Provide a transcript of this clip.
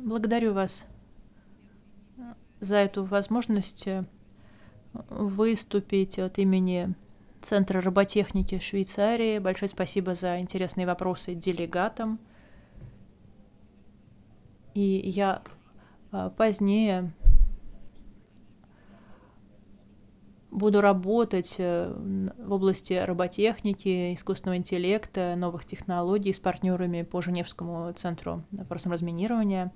Благодарю вас за эту возможность выступить от имени Центра роботехники Швейцарии. Большое спасибо за интересные вопросы делегатам. И я позднее буду работать в области роботехники, искусственного интеллекта, новых технологий с партнерами по Женевскому центру вопросам разминирования.